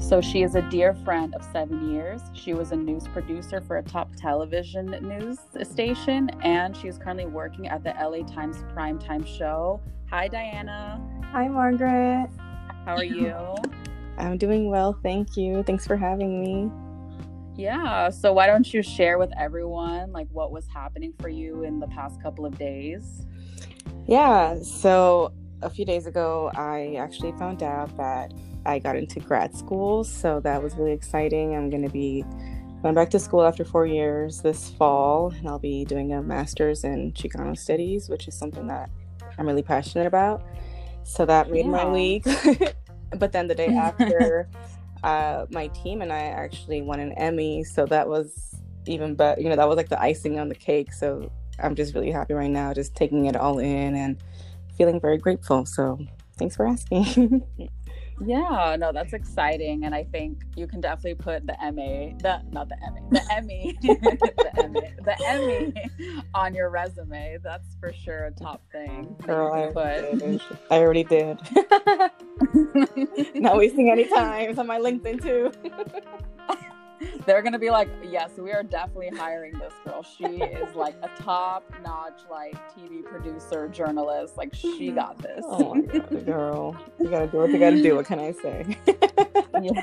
So she is a dear friend of 7 years. She was a news producer for a top television news station, and she's currently working at the LA Times primetime show. Hi, Diana. Hi, Margaret. How are you? I'm doing well, thank you. Thanks for having me. Yeah, so why don't you share with everyone like what was happening for you in the past couple of days? Yeah, so a few days ago, I actually found out that I got into grad school, so that was really exciting. I'm going to be going back to school after 4 years this fall, and I'll be doing a master's in Chicano studies, which is something that I'm really passionate about. So that made my week. But then the day after, my team and I actually won an Emmy, so that was even better. You know, that was like the icing on the cake. So I'm just really happy right now, just taking it all in and feeling very grateful. So thanks for asking. Yeah, no, that's exciting, and I think you can definitely put the Emmy, the Emmy, the Emmy on your resume. That's for sure a top thing. Girl, I already did. Not wasting any time. It's on my LinkedIn too. They're gonna be like, yes, we are definitely hiring this girl. She is like a top-notch like TV producer, journalist. Like she got this. Oh my God, girl, you gotta do what you gotta do. What can I say? Yeah.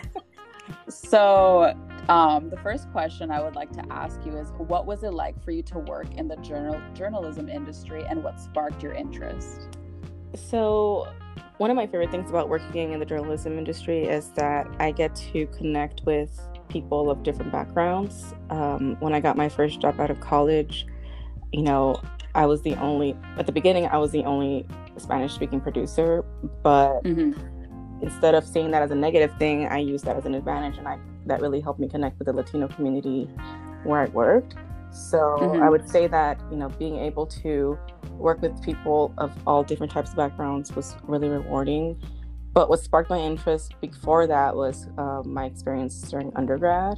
So, the first question I would like to ask you is, what was it like for you to work in the journalism industry, and what sparked your interest? So, one of my favorite things about working in the journalism industry is that I get to connect with people of different backgrounds. When I got my first job out of college, you know, at the beginning, I was the only Spanish-speaking producer, but instead of seeing that as a negative thing, I used that as an advantage, and that really helped me connect with the Latino community where I worked. So I would say that, you know, being able to work with people of all different types of backgrounds was really rewarding. But what sparked my interest before that was my experience during undergrad.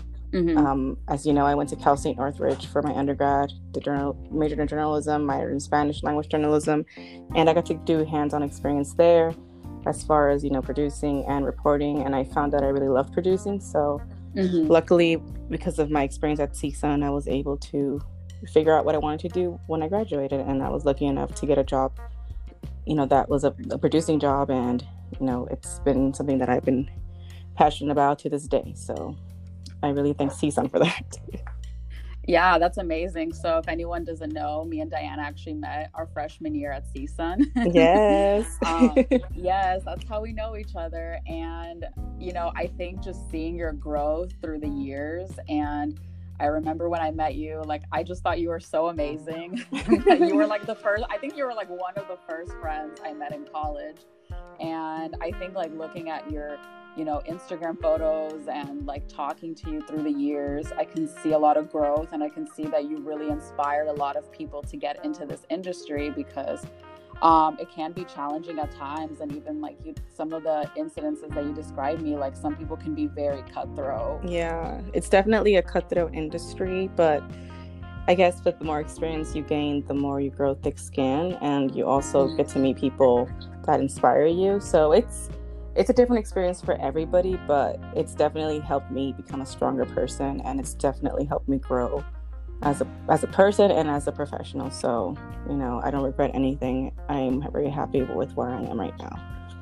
As you know, I went to Cal State Northridge for my undergrad, majored in journalism, minored in Spanish language journalism, and I got to do hands-on experience there as far as, you know, producing and reporting, and I found that I really loved producing. So luckily, because of my experience at CSUN, I was able to figure out what I wanted to do when I graduated, and I was lucky enough to get a job, you know, that was a producing job, and, you know, it's been something that I've been passionate about to this day. So I really thank CSUN for that. Yeah, that's amazing. So if anyone doesn't know, me and Diana actually met our freshman year at CSUN. Yes. Yes, that's how we know each other. And, you know, I think just seeing your growth through the years, and I remember when I met you, like, I just thought you were so amazing. You were like I think you were like one of the first friends I met in college. And I think like looking at your, you know, Instagram photos and like talking to you through the years, I can see a lot of growth, and I can see that you really inspired a lot of people to get into this industry, because it can be challenging at times. And even like some of the incidences that you described me, like some people can be very cutthroat. Yeah, it's definitely a cutthroat industry, but I guess with the more experience you gain, the more you grow thick skin, and you also get to meet people that inspire you. So it's a different experience for everybody, but it's definitely helped me become a stronger person, and it's definitely helped me grow as a person and as a professional. So, you know, I don't regret anything. I'm very happy with where I am right now.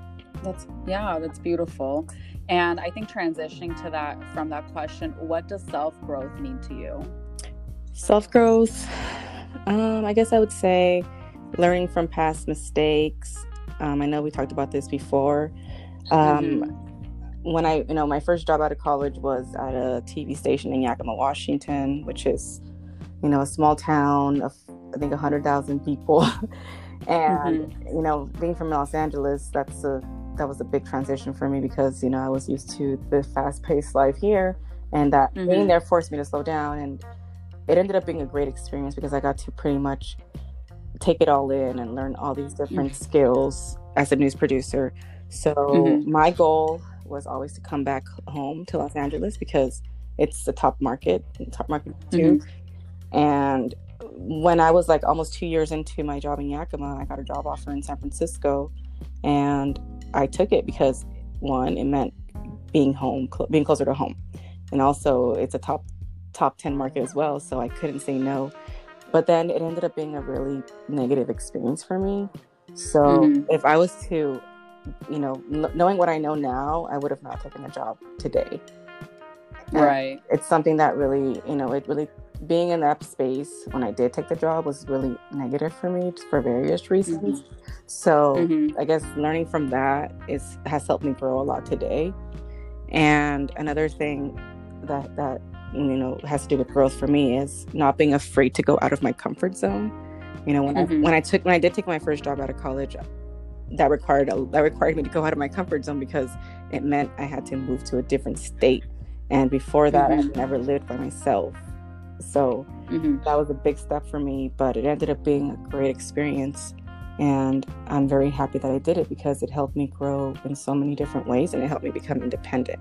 That's beautiful. And I think transitioning to that, from that question, what does self-growth mean to you? Self-growth, I guess I would say learning from past mistakes. I know we talked about this before. When my first job out of college was at a TV station in Yakima, Washington, which is, you know, a small town of, I think, 100,000 people. And, you know, being from Los Angeles, that was a big transition for me, because, you know, I was used to the fast-paced life here, and that being there forced me to slow down. And it ended up being a great experience, because I got to pretty much take it all in and learn all these different skills as a news producer. So my goal was always to come back home to Los Angeles, because it's the top market too. And when I was like almost 2 years into my job in Yakima, I got a job offer in San Francisco, and I took it because, one, it meant being being closer to home. And also it's a top 10 market as well, so I couldn't say no. But then it ended up being a really negative experience for me. So if I was to, knowing what I know now, I would have not taken the job today. Right. It's something that really, it really, being in that space when I did take the job was really negative for me for various reasons. So I guess learning from that has helped me grow a lot today. And another thing that has to do with growth for me is not being afraid to go out of my comfort zone. When I did take my first job out of college, that required me to go out of my comfort zone because it meant I had to move to a different state. And before that, I had never lived by myself. So that was a big step for me, but it ended up being a great experience. And I'm very happy that I did it because it helped me grow in so many different ways and it helped me become independent.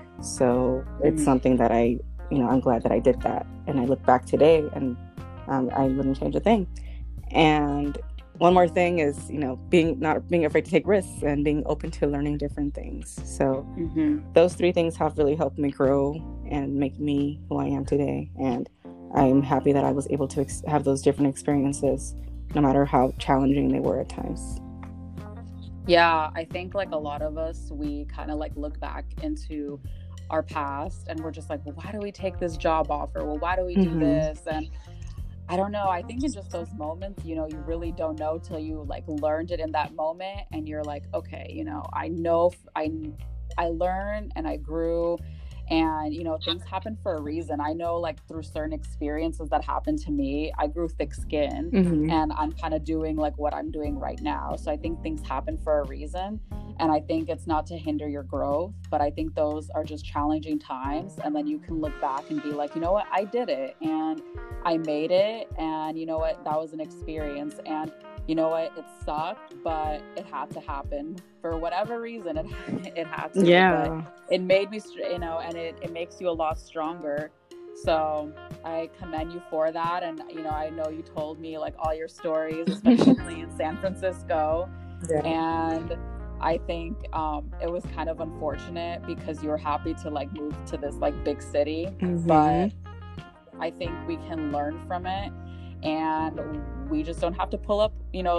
So it's something that I'm glad that I did that. And I look back today and I wouldn't change a thing. And one more thing is, not being afraid to take risks and being open to learning different things. So those 3 things have really helped me grow and make me who I am today. And I'm happy that I was able to have those different experiences, no matter how challenging they were at times. Yeah, I think like a lot of us, we kind of like look back into our past and we're just like, well, why do we take this job offer? Well, why do we do this? And I don't know. I think in just those moments, you really don't know till you like learned it in that moment. And you're like, okay, I know I learned and I grew and, things happen for a reason. I know like through certain experiences that happened to me, I grew thick skin and I'm kind of doing like what I'm doing right now. So I think things happen for a reason. And I think it's not to hinder your growth, but I think those are just challenging times. And then you can look back and be like, you know what, I did it and I made it. And you know what, that was an experience. And you know what, it sucked, but it had to happen for whatever reason. It had to. Yeah. But it made me, and it makes you a lot stronger. So I commend you for that. And, I know you told me like all your stories, especially in San Francisco. Yeah. And I think it was kind of unfortunate because you were happy to like move to this like big city, but I think we can learn from it and we just don't have to put up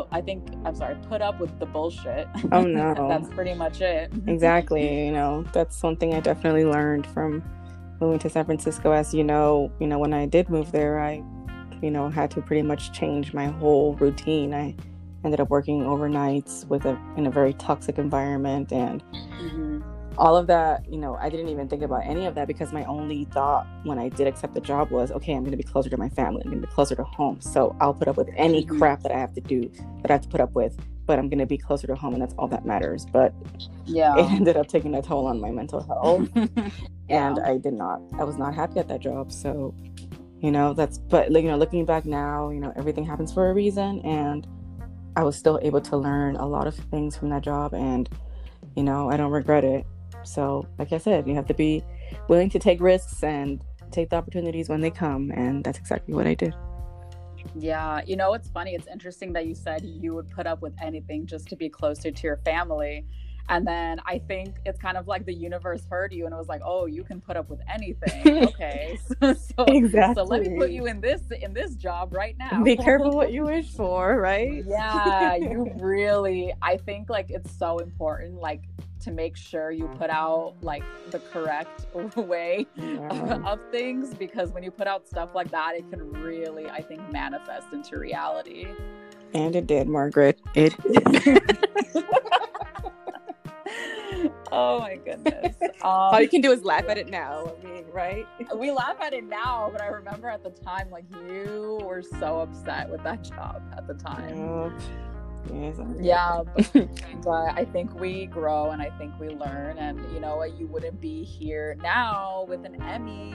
with the bullshit. Oh no. That's pretty much it. Exactly. That's one thing I definitely learned from moving to San Francisco. As when I did move there, I had to pretty much change my whole routine. I ended up working overnights in a very toxic environment and all of that, I didn't even think about any of that because my only thought when I did accept the job was, okay, I'm going to be closer to my family. I'm going to be closer to home. So I'll put up with any crap that I have to put up with, but I'm going to be closer to home and that's all that matters. But it ended up taking a toll on my mental health and I was not happy at that job. So, looking back now, everything happens for a reason and I was still able to learn a lot of things from that job and, I don't regret it. So, like I said, you have to be willing to take risks and take the opportunities when they come. And that's exactly what I did. Yeah. It's funny. It's interesting that you said you would put up with anything just to be closer to your family. And then I think it's kind of like the universe heard you and it was like, oh, you can put up with anything. Okay. Exactly. So let me put you in this job right now. Be careful what you wish for, right? Yeah. I think like it's so important, like to make sure you put out like the correct way of things, because when you put out stuff like that, it can really, I think, manifest into reality. And it did, Margaret. It did. Oh my goodness. All you can do is laugh at it now. I mean, right? We laugh at it now, but I remember at the time, like you were so upset with that job at the time. Yes, yeah, but I think we grow and I think we learn, and you know what, you wouldn't be here now with an Emmy.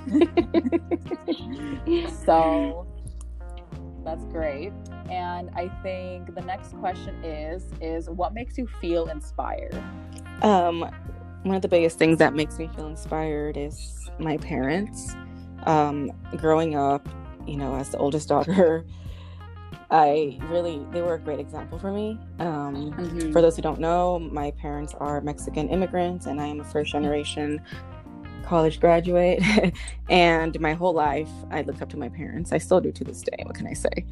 So that's great. And I think the next question is what makes you feel inspired? One of the biggest things that makes me feel inspired is my parents. Growing up, as the oldest daughter, they were a great example for me. For those who don't know, my parents are Mexican immigrants, and I am a first generation college graduate. And my whole life, I looked up to my parents. I still do to this day. What can I say?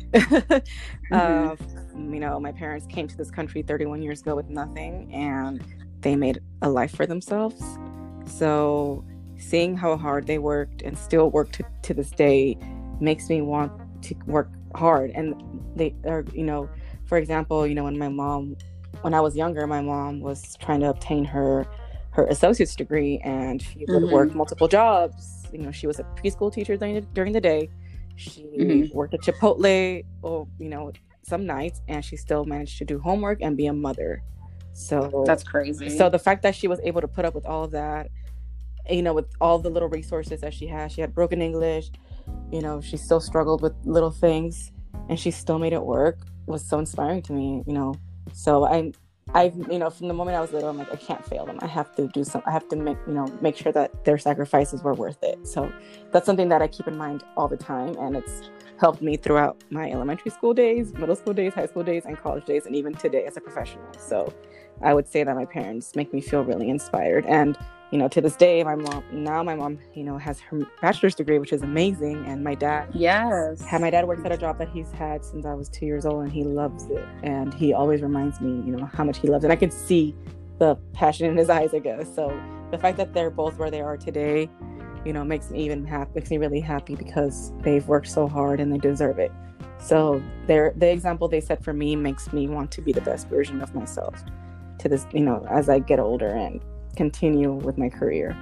My parents came to this country 31 years ago with nothing, and they made a life for themselves. So seeing how hard they worked and still work to this day makes me want to work hard. And they are, for example, when I was younger, my mom was trying to obtain her associate's degree, and she would work multiple jobs. She was a preschool teacher during the day. She worked at Chipotle, some nights, and she still managed to do homework and be a mother. So that's crazy. So the fact that she was able to put up with all of that, with all the little resources that she had broken English, she still struggled with little things, and she still made it work. It was so inspiring to me, So I've from the moment I was little, I'm like, I can't fail them. I have to do something. I have to make sure that their sacrifices were worth it. So that's something that I keep in mind all the time, and it's helped me throughout my elementary school days, middle school days, high school days, and college days, and even today as a professional. So I would say that my parents make me feel really inspired. And to this day, my mom, has her bachelor's degree, which is amazing. And my dad works at a job that he's had since I was 2 years old, and he loves it. And he always reminds me, how much he loves it. And I can see the passion in his eyes, I guess. So the fact that they're both where they are today, makes me really happy, because they've worked so hard and they deserve it. So the example they set for me makes me want to be the best version of myself to this, as I get older and continue with my career.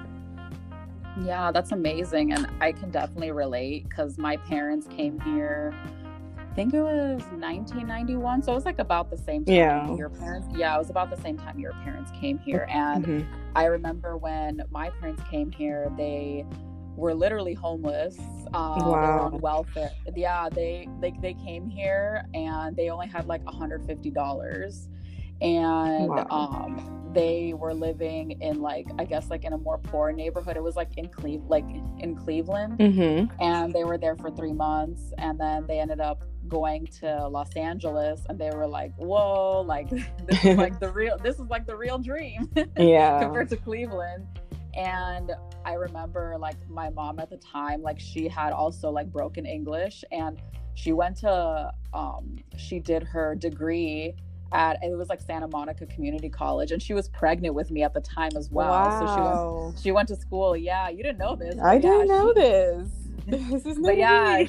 Yeah, that's amazing. And I can definitely relate, because my parents came here, I think it was 1991, so it was like about the same time your parents. Yeah, it was about the same time your parents came here. And I remember when my parents came here, they were literally homeless. They were on welfare. Yeah, they came here and they only had like $150. And they were living in in a more poor neighborhood. It was in Cleveland. And they were there for 3 months, and then they ended up going to Los Angeles, and they were like, whoa, this is the real dream. Compared to Cleveland. And I remember my mom at the time, she had also broken English, and she went to she did her degree it was Santa Monica Community College, and she was pregnant with me at the time as well. Wow. So she went to school. Yeah, you didn't know this. I didn't know this. This is but yeah,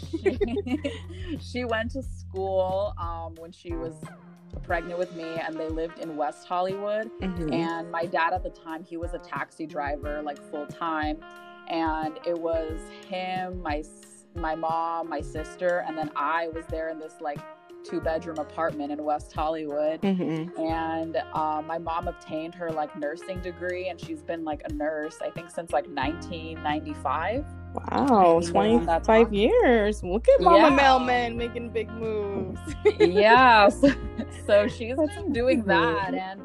she went to school when she was pregnant with me, and they lived in West Hollywood. And my dad at the time, he was a taxi driver full time, and it was him, my mom, my sister, and then I was there in this 2-bedroom apartment in West Hollywood. And my mom obtained her nursing degree, and she's been a nurse, I think, since 1995. Wow, 25 years. Look at Mama Mailman making big moves. Yeah, so she's been doing that, and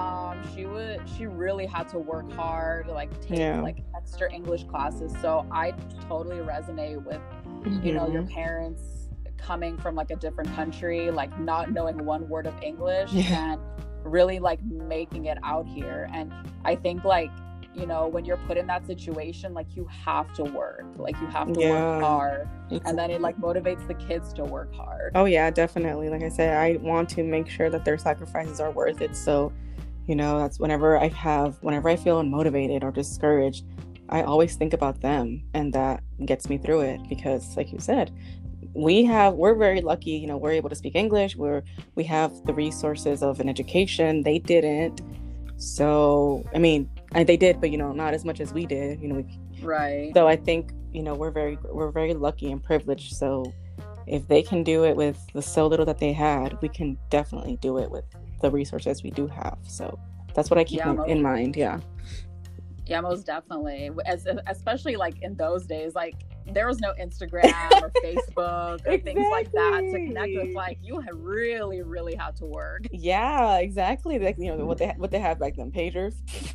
she really had to work hard, take extra English classes. So I totally resonate with your parents coming from a different country, not knowing one word of English, and really making it out here. And I think when you're put in that situation, you have to work, you have to work hard, and then it motivates the kids to work hard. Oh yeah, definitely. Like I said, I want to make sure that their sacrifices are worth it. So that's whenever I feel unmotivated or discouraged, I always think about them, and that gets me through it, because like you said, we're very lucky, we're able to speak English, we have the resources of an education. They didn't. So they did, but not as much as we did, right. So I think we're very lucky and privileged. So if they can do it with the so little that they had, we can definitely do it with the resources we do have. So that's what I keep in mind. Yeah, most definitely. Especially in those days, there was no Instagram or Facebook or things like that to connect with. You had really, really had to work. Yeah, exactly. What they have back then, pagers.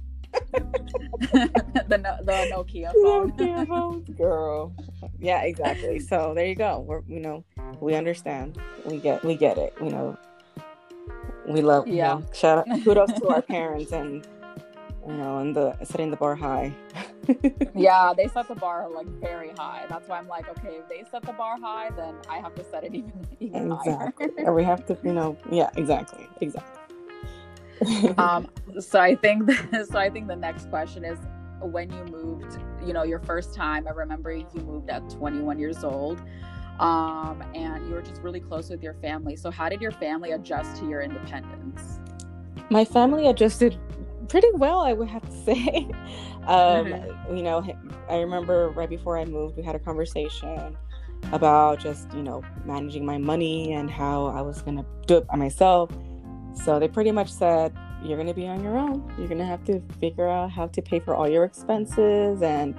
the Nokia phone. Nokia phones, girl. Yeah, exactly. So there you go. We understand. We get it. We love, Yeah. shout out, kudos to our parents, and and the setting the bar high. Yeah, they set the bar like very high. That's why I'm like, okay, if they set the bar high, then I have to set it even higher. Exactly. And we have to, yeah, exactly. So I think the next question is, when you moved, your first time. I remember you moved at 21 years old, and you were just really close with your family. So how did your family adjust to your independence? My family adjusted pretty well, I would have to say. I remember right before I moved, we had a conversation about just, managing my money and how I was going to do it by myself. So they pretty much said, you're going to be on your own. You're going to have to figure out how to pay for all your expenses. And,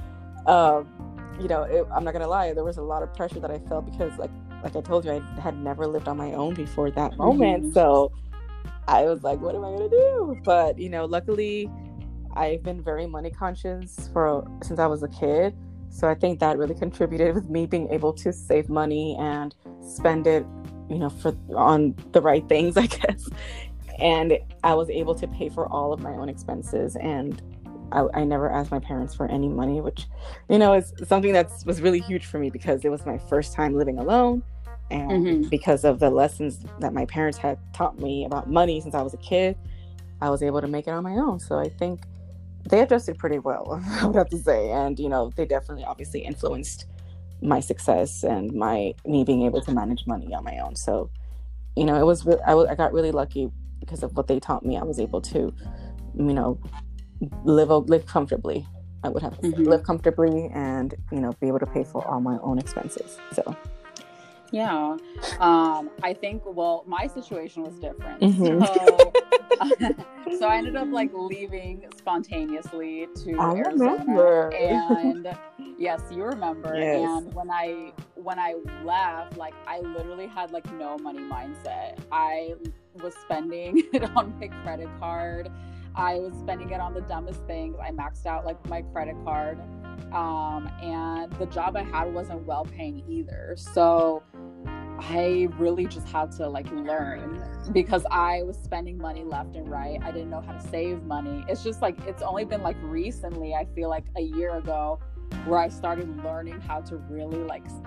I'm not going to lie, there was a lot of pressure that I felt because like I told you, I had never lived on my own before that moment. Mm-hmm. So I was like, what am I going to do? But, luckily I've been very money conscious since I was a kid. So I think that really contributed with me being able to save money and spend it, on the right things, I guess. And I was able to pay for all of my own expenses. And I never asked my parents for any money, which, is something that was really huge for me because it was my first time living alone. And mm-hmm. because of the lessons that my parents had taught me about money since I was a kid, I was able to make it on my own. So I think they adjusted pretty well, I would have to say. And, they definitely obviously influenced my success and me being able to manage money on my own. So, it was, I got really lucky because of what they taught me. I was able to, live comfortably. I would have to say, mm-hmm. live comfortably and, be able to pay for all my own expenses. So. Yeah. I think, my situation was different. Mm-hmm. So I ended up leaving spontaneously to Arizona. Remember. And yes, you remember. Yes. And when I left, I literally had no money mindset. I was spending it on my credit card. I was spending it on the dumbest things. I maxed out my credit card. And the job I had wasn't well paying either. So I really just had to learn because I was spending money left and right. I didn't know how to save money. It's just it's only been recently, I feel a year ago, where I started learning how to really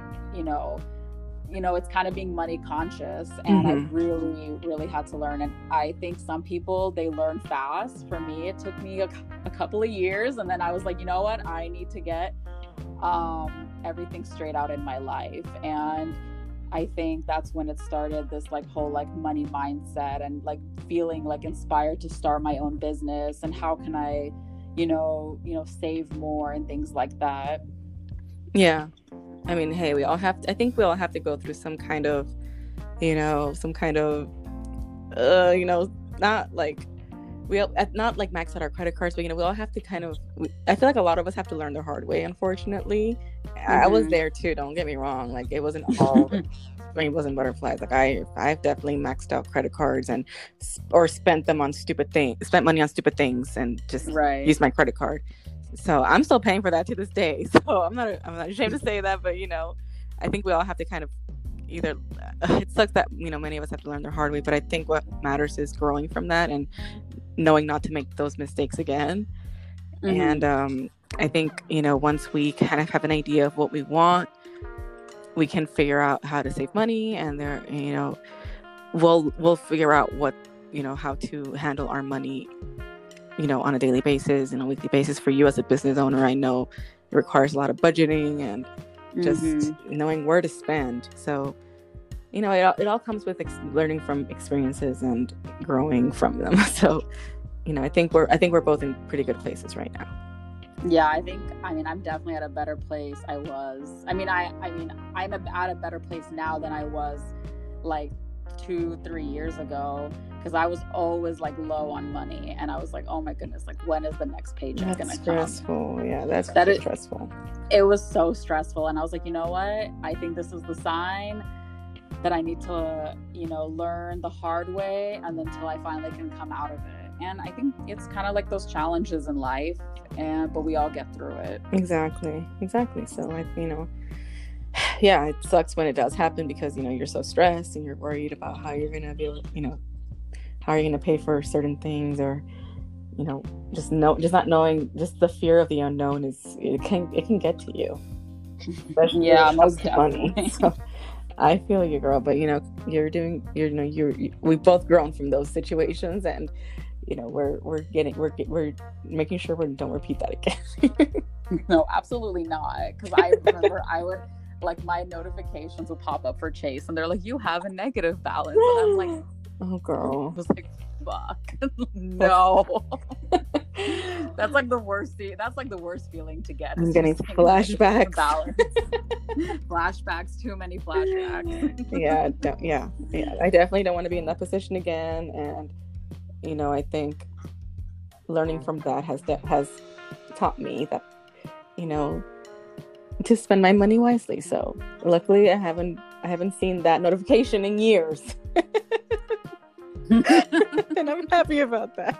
it's kind of being money conscious, and mm-hmm. I really, really had to learn. And I think some people, they learn fast. For me, it took me a couple of years, and then I was like, you know what? I need to get everything straight out in my life. And I think that's when it started, this whole money mindset and feeling inspired to start my own business, and how can I, save more and things like that. Yeah. I mean, hey, I think we all have to go through some kind of, not max out our credit cards, but, we all have to I feel a lot of us have to learn the hard way, unfortunately. Mm-hmm. I was there too, don't get me wrong. It wasn't all rainbows and butterflies. I've definitely maxed out credit cards or spent money on stupid things and just used my credit card. So I'm still paying for that to this day. So I'm not ashamed to say that, but I think we all have to kind of either. It sucks that many of us have to learn the hard way, but I think what matters is growing from that and knowing not to make those mistakes again. Mm-hmm. And I think once we kind of have an idea of what we want, we can figure out how to save money, and we'll figure out what how to handle our money. On a daily basis and a weekly basis. For you as a business owner, I know it requires a lot of budgeting and just mm-hmm. knowing where to spend. So, it all comes with learning from experiences and growing from them. So, I think we're both in pretty good places right now. Yeah, I'm definitely at a better place. I'm at a better place now than I was 2-3 years ago, because I was always low on money, and I was like, oh my goodness, when is the next paycheck gonna come? Stressful. Yeah, that's stressful. It was so stressful, and I was like, you know what? I think this is the sign that I need to, learn the hard way, and then until I finally can come out of it. And I think it's kind of those challenges in life, but we all get through it. Exactly. So yeah, it sucks when it does happen because, you know, you're so stressed and you're worried about how you're going to be able, you know, how you're going to pay for certain things, or, you know, just not knowing, just the fear of the unknown it can get to you, especially when Yeah, it comes most to money. definitely. So I feel you, girl, but you know, we've both grown from those situations, and you know, we're making sure we don't repeat that again. No, absolutely not. Because I remember I would, like, my notifications would pop up for Chase, and they're like, "You have a negative balance," and I'm like, oh, I girl, was like, "Fuck, no." That's like the worst. That's like the worst feeling to get. I'm getting flashbacks. Flashbacks, too many flashbacks. Yeah. I definitely don't want to be in that position again, and you know, I think learning from that has taught me that, you know, to spend my money wisely. So luckily I haven't seen that notification in years. And I'm happy about that.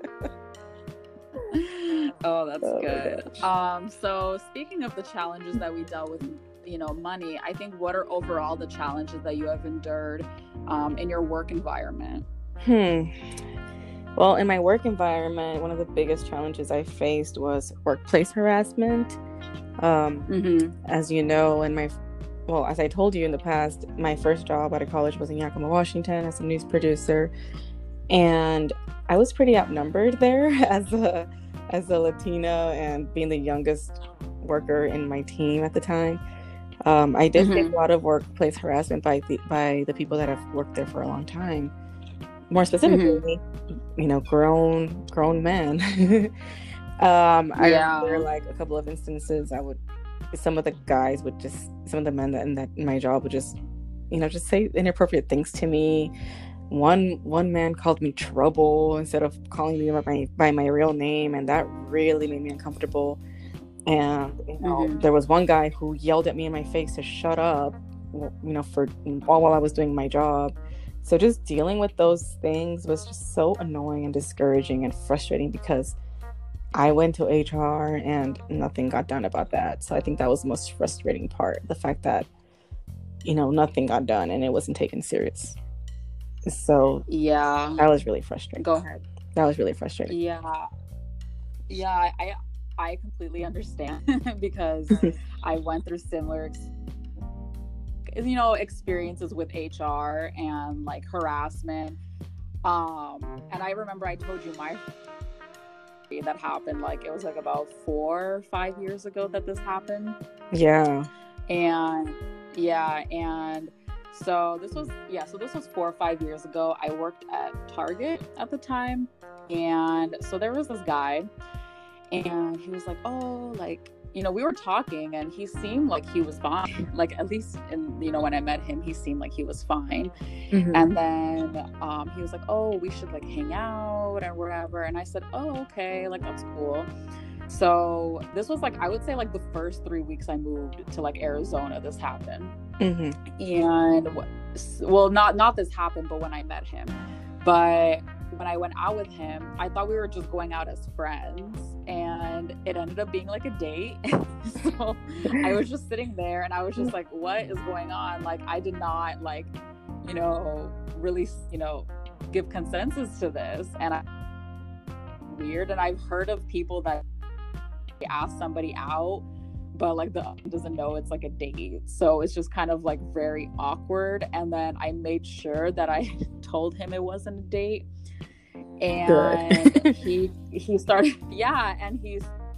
Oh, that's good. So speaking of the challenges that we dealt with, you know, money, I think, what are overall the challenges that you have endured in your work environment? Well, in my work environment, one of the biggest challenges I faced was workplace harassment. As you know, as I told you in the past, my first job out of college was in Yakima, Washington, as a news producer, and I was pretty outnumbered there as a Latina and being the youngest worker in my team at the time. I did get a lot of workplace harassment by the people that have worked there for a long time. More specifically, you know, grown men. I remember, like, a couple of instances, some of the men in my job would just, you know, just say inappropriate things to me. One man called me trouble instead of calling me by my real name, and that really made me uncomfortable. And you know, there was one guy who yelled at me in my face to shut up, you know, while I was doing my job. So just dealing with those things was just so annoying and discouraging and frustrating, because I went to HR and nothing got done about that. So I think that was the most frustrating part, the fact that, you know, nothing got done and it wasn't taken serious. So yeah, that was really frustrating. Go ahead. That was really frustrating. Yeah, I completely understand because I went through similar experiences with HR and like harassment. And I remember I told you my that happened, like it was like about 4 or 5 years ago that this happened. And so this was 4 or 5 years ago. I worked at Target at the time, and so there was this guy, and he was like, oh, like, you know, we were talking and he seemed like he was fine. Like, at least when I met him, he seemed like he was fine. And then he was like, oh, we should like hang out or whatever. And I said, oh, okay, like that's cool. So this was like, I would say like the first 3 weeks I moved to like Arizona, this happened. And well, not this happened, but when I met him. But when I went out with him, I thought we were just going out as friends, and it ended up being like a date. So I was just sitting there and I was just like, what is going on? Like, I did not like, really, give consensus to this. And weird. And I've heard of people that ask somebody out, but like the other doesn't know it's like a date. So it's just kind of like very awkward. And then I made sure that I told him it wasn't a date. And he started, and he's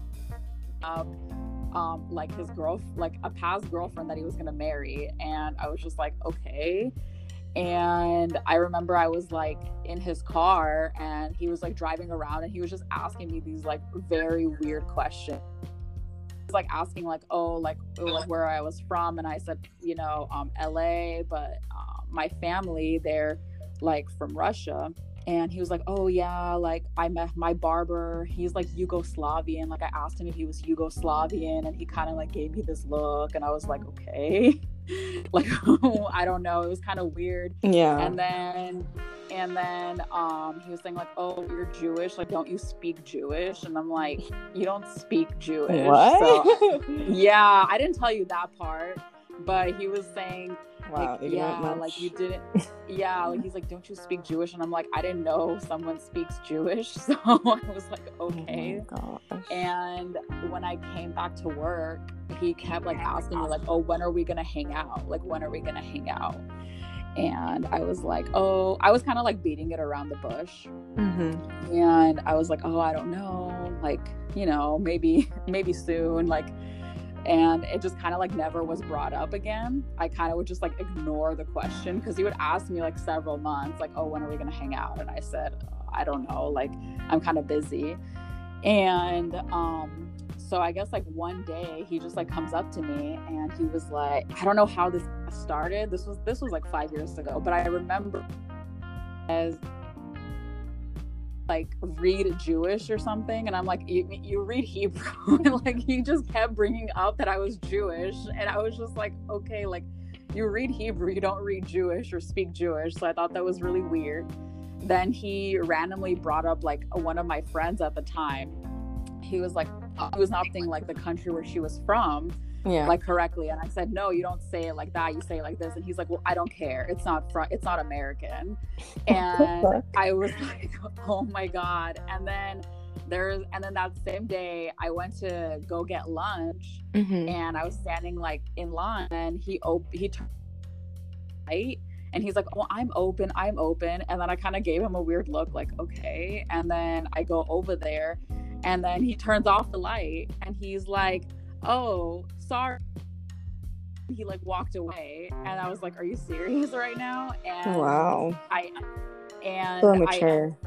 like his like a past girlfriend that he was gonna marry. And I was just like, okay. And I remember I was like in his car and he was like driving around and he was just asking me these like very weird questions. He was like asking like, oh, like where I was from. And I said, LA, but my family, they're like from Russia. And he was like, oh yeah, like I met my barber, he's like Yugoslavian. Like I asked him if he was Yugoslavian and he kind of like gave me this look and I was like, okay. Like I don't know, it was kind of weird. And then he was saying like, oh, you're Jewish, like don't you speak Jewish? And I'm like, you don't speak Jewish. What? So, yeah, I didn't tell you that part. but he was saying, like, Wow, yeah, ignorant much. like you didn't, yeah, like he's like, don't you speak Jewish? And I'm like, I didn't know someone speaks Jewish. So I was like, okay. Oh my gosh. And when I came back to work, he kept like asking me like, oh, when are we gonna hang out? Like, when are we gonna hang out? And I was like, oh, I was kind of like beating it around the bush. Mm-hmm. And I was like, oh, I don't know, like, you know, maybe soon, like. And it just kind of like never was brought up again. I kind of would just like ignore the question, because he would ask me like several months, like, oh, when are we gonna hang out? And I said, oh, I don't know, like I'm kind of busy. And so I guess like one day he just like comes up to me and he was like, I don't know how this started. This was like 5 years ago, but I remember as like read Jewish or something, and I'm like, you read Hebrew. And like he just kept bringing up that I was Jewish, and I was just like, okay, like you read Hebrew, you don't read Jewish or speak Jewish. So I thought that was really weird. Then he randomly brought up like one of my friends at the time. He was like, he was not saying like the country where she was from, Yeah. like correctly, and I said, no, you don't say it like that, you say it like this. And he's like, well, I don't care, it's not American. And I was like, oh my God. And then that same day I went to go get lunch, Mm-hmm. and I was standing like in line, and he turned right, and he's like, oh, I'm open. And then I kind of gave him a weird look, like, okay. And then I go over there, and then he turns off the light, and he's like, oh, sorry. He like walked away, and I was like, are you serious right now? And Wow. So mature.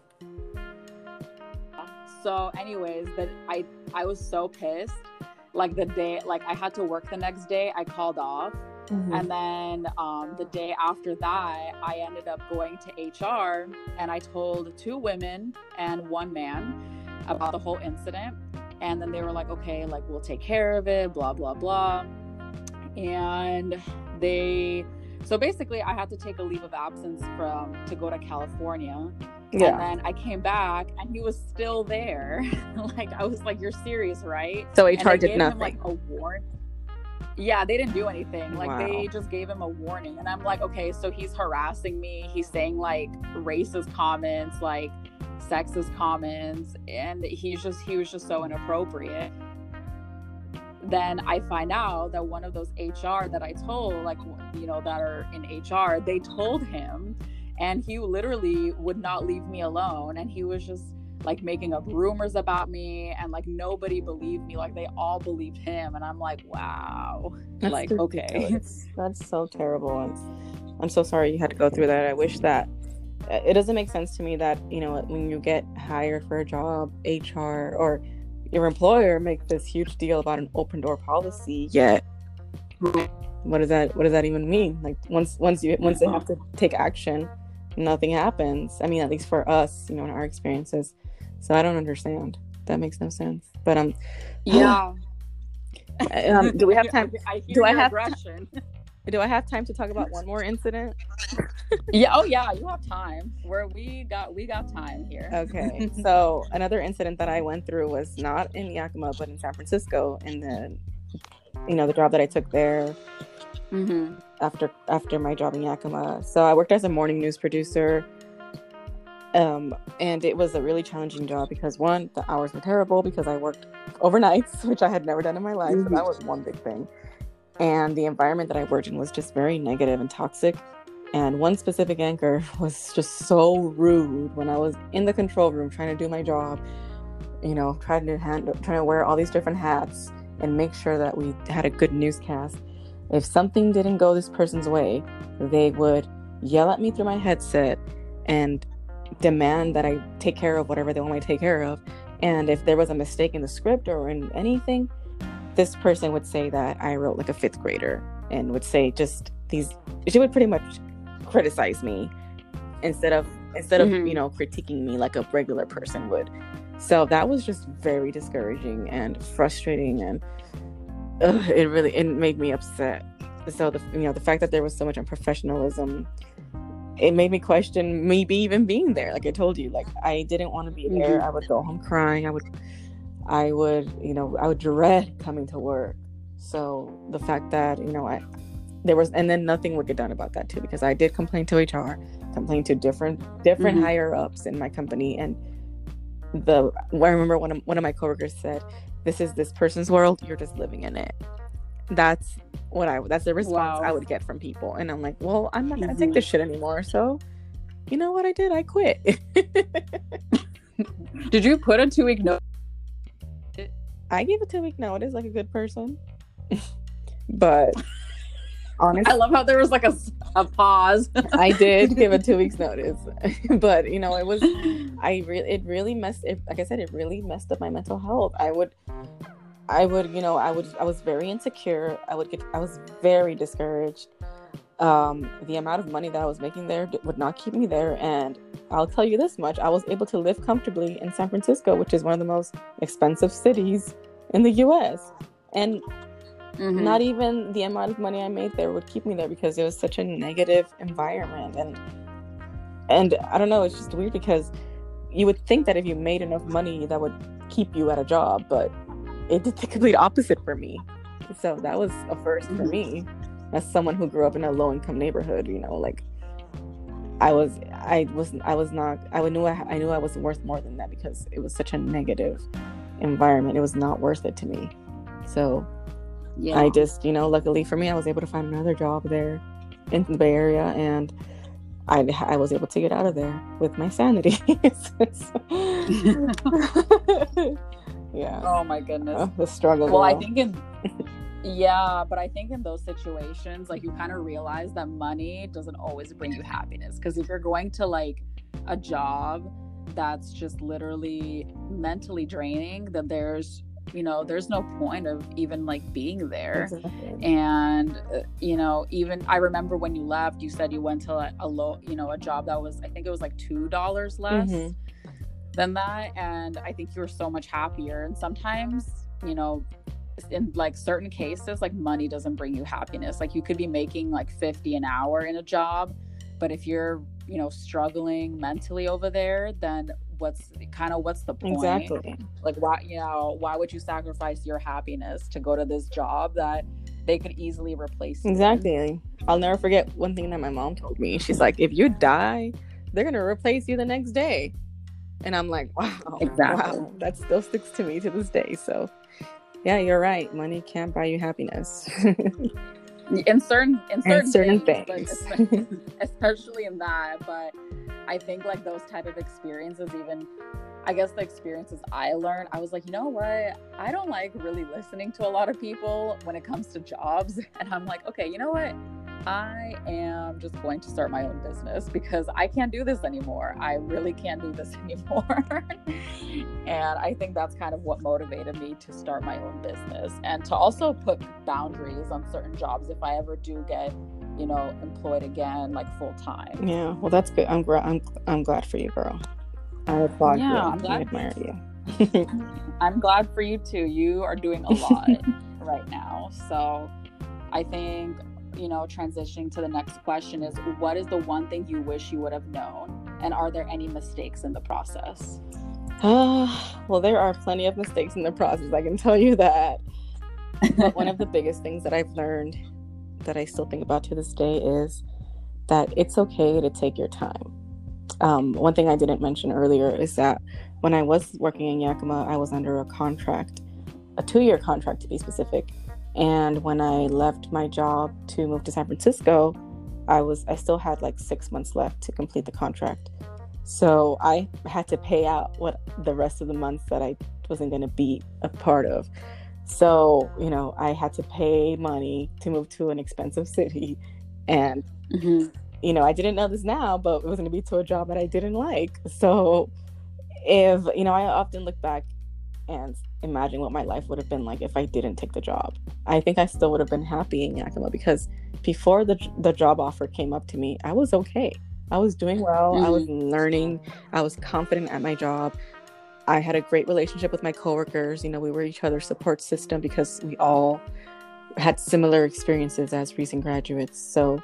So anyways, that I was so pissed. Like the day, like I had to work the next day, I called off. Mm-hmm. And then the day after that, I ended up going to HR, and I told 2 women and 1 man about the whole incident. And then they were like, okay, like we'll take care of it, blah, blah, blah. And so basically I had to take a leave of absence to go to California. Yeah. And then I came back, and he was still there. Like I was like, you're serious, right? So HR did nothing. Him, like a warning. Yeah, they didn't do anything. Like wow. They just gave him a warning. And I'm like, okay, so he's harassing me. He's saying like racist comments, like sexist comments, and he was just so inappropriate. Then I find out that one of those HR that I told, like, you know, that are in HR, they told him, and he literally would not leave me alone. And he was just like making up rumors about me, and like nobody believed me, like they all believed him. And I'm like, wow. That's like ridiculous. Okay. That's so terrible. I'm so sorry you had to go through that. I wish that it doesn't make sense to me that, you know, when you get hired for a job, HR or your employer makes this huge deal about an open door policy, yet what does that even mean? Like once they have to take action, nothing happens. I mean, at least for us, you know, in our experiences. So I don't understand. That makes no sense. But yeah. Do we have time? Do I have time to talk about one more incident? Yeah. Oh yeah, you have time. We got time here. Okay. So another incident that I went through was not in Yakima, but in San Francisco, in the job that I took there. Mm-hmm. After my job in Yakima. So I worked as a morning news producer. And it was a really challenging job because, one, the hours were terrible because I worked overnights, which I had never done in my life. Mm-hmm. So that was one big thing. And the environment that I worked in was just very negative and toxic. And one specific anchor was just so rude when I was in the control room trying to do my job, you know, trying to wear all these different hats and make sure that we had a good newscast. If something didn't go this person's way, they would yell at me through my headset and demand that I take care of whatever they want me to take care of. And if there was a mistake in the script or in anything, this person would say that I wrote like a 5th grader and would say just these. She would pretty much criticize me instead of mm-hmm. you know, critiquing me like a regular person would. So that was just very discouraging and frustrating, and it made me upset. So the fact that there was so much unprofessional, it made me question maybe even being there. Like I told you, like I didn't want to be there. Mm-hmm. I would go home crying. I would dread coming to work. So the fact that, and then nothing would get done about that too, because I did complain to HR, complain to different higher ups in my company. And I remember one of my coworkers said, "This is this person's world. You're just living in it." That's the response I would get from people. And I'm like, well, I'm not going to take this shit anymore. So you know what I did? I quit. Did you put a 2-week notice? I gave a 2-week notice like a good person. But honestly, I love how there was like a pause. I did give a 2 weeks notice. But it really messed up my mental health. I was very insecure. I was very discouraged. The amount of money that I was making there would not keep me there. And I'll tell you this much, I was able to live comfortably in San Francisco, which is one of the most expensive cities in the US. And not even the amount of money I made there would keep me there, because it was such a negative environment. And I don't know, it's just weird, because you would think that if you made enough money, that would keep you at a job, but it did the complete opposite for me. So that was a first for me, as someone who grew up in a low-income neighborhood. I knew I was worth more than that, because it was such a negative environment. It was not worth it to me. So yeah. I just, luckily for me, I was able to find another job there in the Bay Area, and I was able to get out of there with my sanity. Yeah. Oh my goodness. The struggle. Well, I think but I think in those situations, like, you kind of realize that money doesn't always bring you happiness. Because if you're going to like a job that's just literally mentally draining, then there's no point of even like being there. Exactly. And even I remember when you left, you said you went to a job that was, I think it was like $2 less than that, and I think you were so much happier. And sometimes, in like certain cases, like, money doesn't bring you happiness. Like, you could be making like $50 an hour in a job, but if you're struggling mentally over there, then what's the point? Exactly. Like, why would you sacrifice your happiness to go to this job that they could easily replace you? Exactly. I'll never forget one thing that my mom told me. She's like, if you die, they're gonna replace you the next day. And I'm like, wow. Exactly. Wow, that still sticks to me to this day. So yeah, you're right, money can't buy you happiness. in certain things. But especially in that. But I think like those type of experiences, even I guess the experiences I learned, I was like, you know what? I don't like really listening to a lot of people when it comes to jobs. And I'm like, okay, you know what? I am just going to start my own business, because I can't do this anymore. I really can't do this anymore. And I think that's kind of what motivated me to start my own business, and to also put boundaries on certain jobs if I ever do get, employed again, like full time. Yeah, well, that's good. I'm glad for you, girl. I applaud you. I admire you. I'm glad for you too. You are doing a lot right now. So I think, transitioning to the next question is, what is the one thing you wish you would have known? And are there any mistakes in the process? Well, there are plenty of mistakes in the process, I can tell you that. But one of the biggest things that I've learned, that I still think about to this day, is that it's okay to take your time. One thing I didn't mention earlier is that when I was working in Yakima, I was under a contract, a 2-year contract to be specific. And when I left my job to move to San Francisco, I still had like 6 months left to complete the contract. So I had to pay out what the rest of the months that I wasn't going to be a part of. So, I had to pay money to move to an expensive city. And, I didn't know this now, but it was going to be to a job that I didn't like. So I often look back and imagine what my life would have been like if I didn't take the job. I think I still would have been happy in Yakima, because before the job offer came up to me, I was okay. I was doing well. I was learning. I was confident at my job. I had a great relationship with my coworkers. We were each other's support system, because we all had similar experiences as recent graduates. So,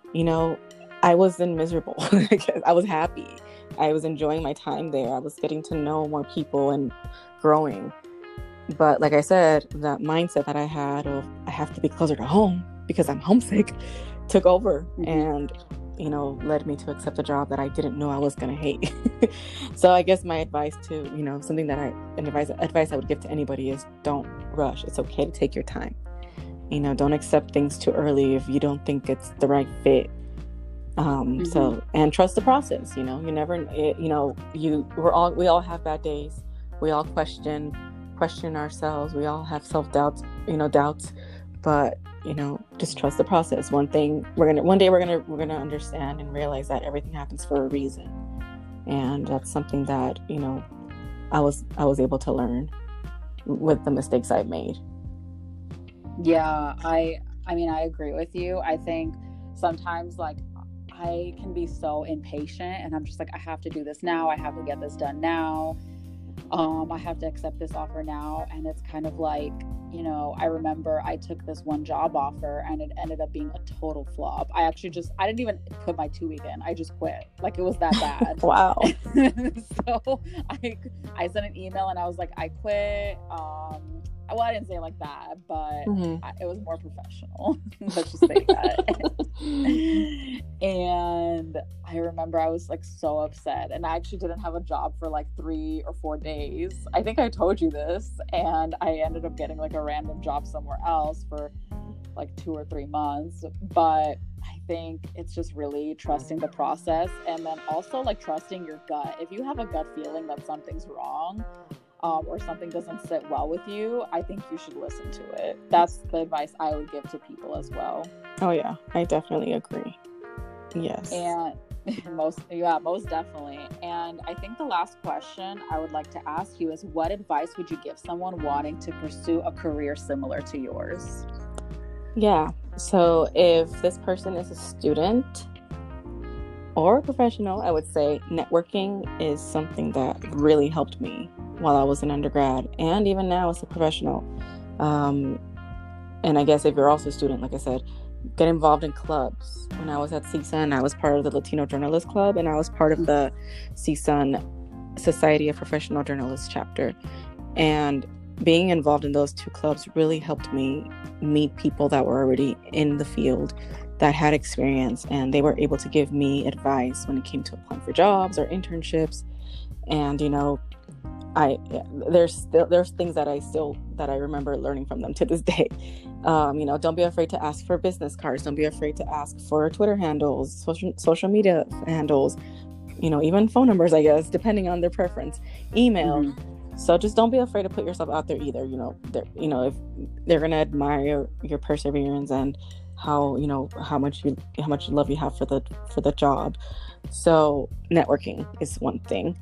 I wasn't miserable. I was happy. I was enjoying my time there. I was getting to know more people and growing. But like I said, that mindset that I had of I have to be closer to home because I'm homesick took over and, you know, led me to accept a job that I didn't know I was going to hate. So I guess my advice to, you know, something that advice I would give to anybody is don't rush. It's okay to take your time. You know, don't accept things too early if you don't think it's the right fit. So, and trust the process. You know, you never, you know, we all have bad days. We all question ourselves. We all have self-doubts, you know, doubts, but, you know, just trust the process. One day we're gonna understand and realize that everything happens for a reason. And that's something that, you know, I was able to learn with the mistakes I've made. Yeah, I mean, I agree with you. I think sometimes, like, I can be so impatient and I'm just like, I have to do this now. I have to get this done now. I have to accept this offer now. And it's kind of like, you know, I remember I took this one job offer and it ended up being a total flop. I didn't even put my 2 week in. I just quit. Like, it was that bad. Wow. So I sent an email and I was like, I quit. Well, I didn't say it like that, but it was more professional. Let's just say that. And I remember I was like so upset, and I actually didn't have a job for like 3 or 4 days. I think I told you this, and I ended up getting like a random job somewhere else for like 2 or 3 months. But I think it's just really trusting the process, and then also like trusting your gut. If you have a gut feeling that something's wrong, or something doesn't sit well with you, I think you should listen to it. That's the advice I would give to people as well. Oh yeah, I definitely agree. Yes. And most definitely. And I think the last question I would like to ask you is, what advice would you give someone wanting to pursue a career similar to yours? Yeah. So if this person is a student or a professional, I would say networking is something that really helped me while I was an undergrad and even now as a professional. And I guess if you're also a student, like I said, get involved in clubs. When I was at CSUN, I was part of the Latino Journalists Club, and I was part of the CSUN Society of Professional Journalists chapter. And being involved in those two clubs really helped me meet people that were already in the field, that had experience, and they were able to give me advice when it came to applying for jobs or internships. And, you know, there's things that I remember learning from them to this day. You know, don't be afraid to ask for business cards. Don't be afraid to ask for Twitter handles, social media handles, you know, even phone numbers, I guess, depending on their preference, email. So just don't be afraid to put yourself out there either. You know, if they're going to admire your perseverance and how much love you have for the job. So networking is one thing.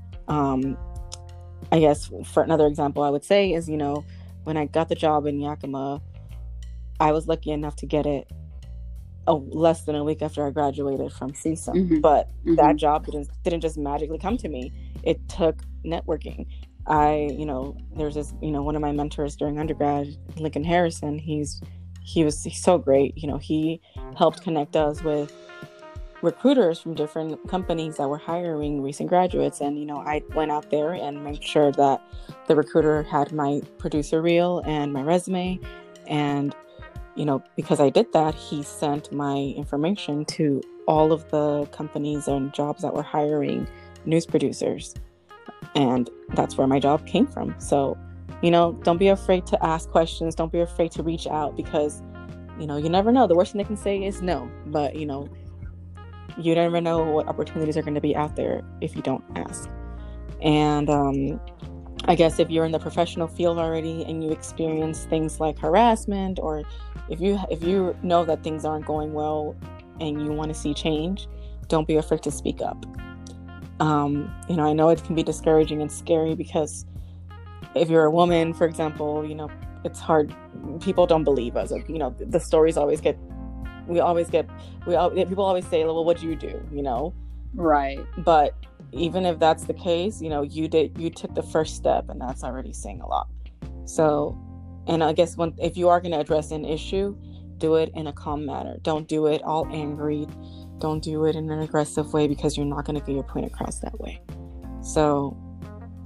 I guess for another example, I would say is, you know, when I got the job in Yakima, I was lucky enough to get it less than a week after I graduated from CSUN. But that job didn't just magically come to me. It took networking. There's this, you know, one of my mentors during undergrad, Lincoln Harrison, he's so great. You know, he helped connect us with recruiters from different companies that were hiring recent graduates. And, you know, I went out there and made sure that the recruiter had my producer reel and my resume. And, you know, because I did that, he sent my information to all of the companies and jobs that were hiring news producers. And that's where my job came from. So, you know, don't be afraid to ask questions. Don't be afraid to reach out, because, you know, you never know. The worst thing they can say is no. But, you know, you never know what opportunities are going to be out there if you don't ask. And I guess if you're in the professional field already and you experience things like harassment, or if you know that things aren't going well and you want to see change, don't be afraid to speak up. You know, I know it can be discouraging and scary, because if you're a woman, for example, you know, it's hard. People don't believe us. You know, the stories people always say, well, what do you do? You know? Right. But even if that's the case, you know, you took the first step, and that's already saying a lot. So, and I guess if you are going to address an issue, do it in a calm manner. Don't do it all angry. Don't do it in an aggressive way, because you're not going to get your point across that way. So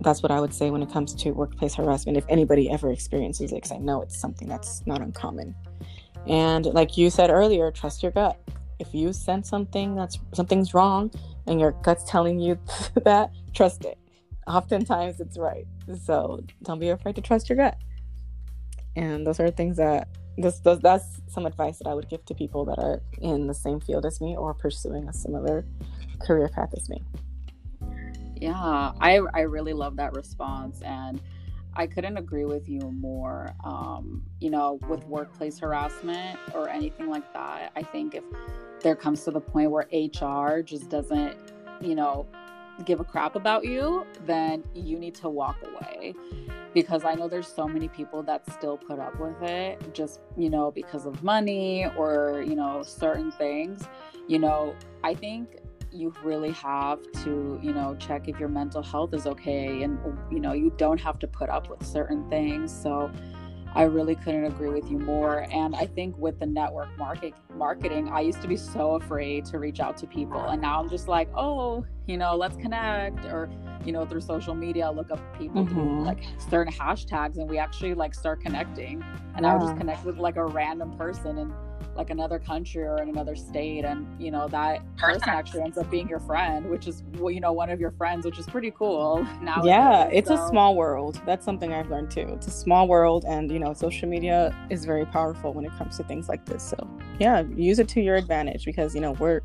that's what I would say when it comes to workplace harassment, if anybody ever experiences it, because I know it's something that's not uncommon. And like you said earlier, trust your gut. If you sense something's wrong and your gut's telling you that, trust it. Oftentimes it's right. So don't be afraid to trust your gut. And those are things that's some advice that I would give to people that are in the same field as me or pursuing a similar career path as me. Yeah, I really love that response, and I couldn't agree with you more. With workplace harassment or anything like that, I think if there comes to the point where HR just doesn't, give a crap about you, then you need to walk away. Because I know there's so many people that still put up with it just, because of money or, certain things. I think you really have to, check if your mental health is okay, and, you don't have to put up with certain things. So I really couldn't agree with you more. And I think with the network marketing, I used to be so afraid to reach out to people. And now I'm just like, oh, let's connect. Or, through social media, look up people through like certain hashtags, and we actually like start connecting. And I would just connect with like a random person in like another country or in another state, and that person actually ends up being your friend, which is one of your friends, which is pretty cool now. Yeah, it's a small world. That's something I've learned too. It's a small world, and social media is very powerful when it comes to things like this. So yeah, use it to your advantage, because we're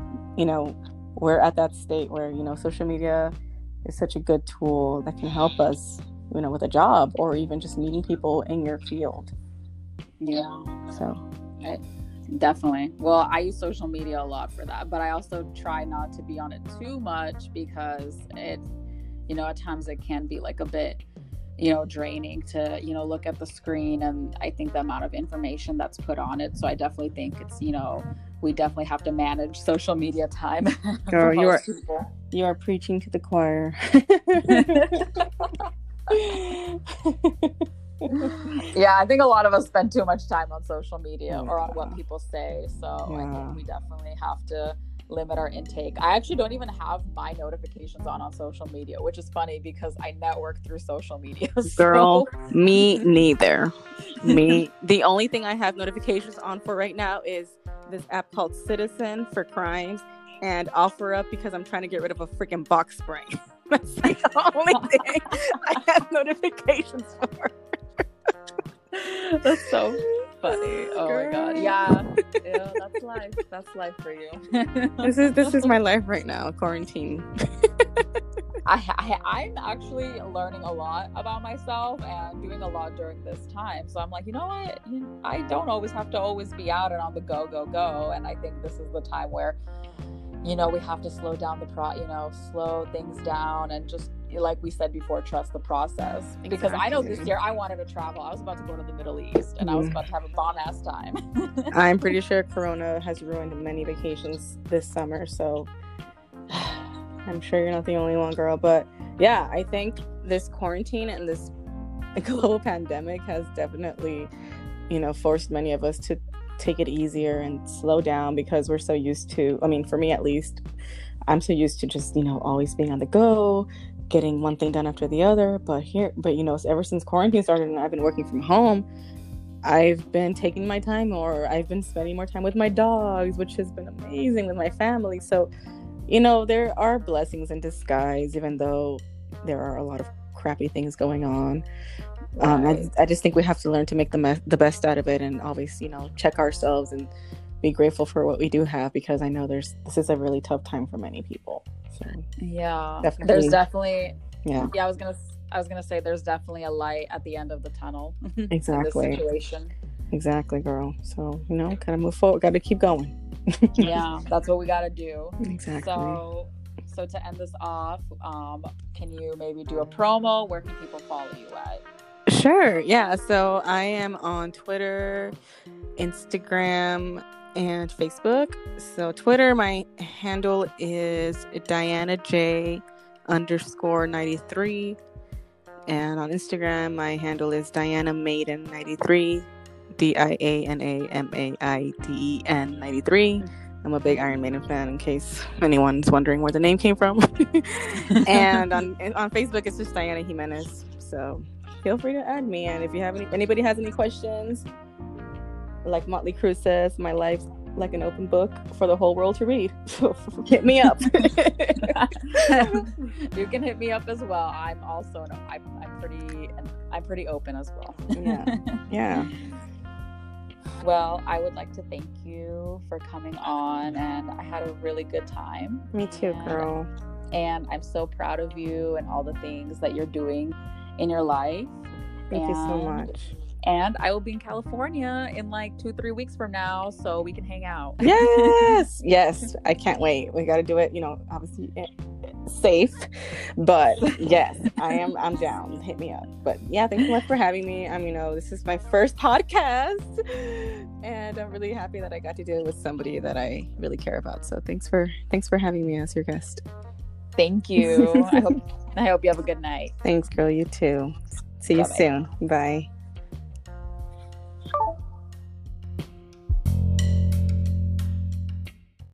at that state where social media is such a good tool that can help us with a job or even just meeting people in your field. Yeah, so definitely. Well, I use social media a lot for that, but I also try not to be on it too much, because it, at times it can be like a bit, draining to, look at the screen, and I think the amount of information that's put on it. So I definitely think it's, we definitely have to manage social media time. Girl, you are preaching to the choir. Yeah, I think a lot of us spend too much time on social media or on what people say. So I think we definitely have to limit our intake. I actually don't even have my notifications on social media, which is funny because I network through social media. Girl, me neither. The only thing I have notifications on for right now is this app called Citizen for Crimes and OfferUp, because I'm trying to get rid of a freaking box spring. That's like the only thing I have notifications for. That's so funny. Oh my god. Yeah. That's life for you. This is my life right now, quarantine. I'm actually learning a lot about myself and doing a lot during this time. So I'm like, you know what? I don't always have to be out and on the go. And I think this is the time where, we have to slow down slow things down and just, like we said before, trust the process. Exactly. Because I know this year I wanted to travel. I was about to go to the Middle East, and I was about to have a bomb-ass time. I'm pretty sure Corona has ruined many vacations this summer, so I'm sure you're not the only one, girl. But yeah, I think this quarantine and this global pandemic has definitely, forced many of us to take it easier and slow down, because we're so used to, for me at least, I'm so used to just, always being on the go, getting one thing done after the other. But ever since quarantine started and I've been working from home, I've been taking my time more. I've been spending more time with my dogs, which has been amazing, with my family. So, there are blessings in disguise, even though there are a lot of crappy things going on. I just think we have to learn to make the best out of it, and always, check ourselves and be grateful for what we do have, because I know this is a really tough time for many people. So there's definitely I was gonna say there's definitely a light at the end of the tunnel. Exactly. In this situation. Exactly, girl. So gotta move forward, gotta keep going. Yeah, that's what we gotta do. Exactly. So to end this off, can you maybe do a promo? Where can people follow you at? Sure. Yeah. So I am on Twitter, Instagram, and Facebook. So Twitter, my handle is DianaJ_93. And on Instagram, my handle is DianaMaiden93. DianaMaiden93. I'm a big Iron Maiden fan, in case anyone's wondering where the name came from. And on Facebook, it's just Diana Jimenez. So feel free to add me. And if you have anybody has any questions, like Motley Crue says, my life's like an open book for the whole world to read. So hit me up. You can hit me up as well. I'm also I'm pretty open as well. Yeah. Well, I would like to thank you for coming on, and I had a really good time. Me too, girl. And I'm so proud of you and all the things that you're doing in your life. Thank you so much. And I will be in California in like 2-3 weeks from now, so we can hang out. Yes. I can't wait. We got to do it, obviously safe, but yes, I'm down. Hit me up. But yeah, thanks so much for having me. This is my first podcast, and I'm really happy that I got to do it with somebody that I really care about. So thanks for having me as your guest. Thank you. I hope you have a good night. Thanks, girl. You too. See you soon. Bye.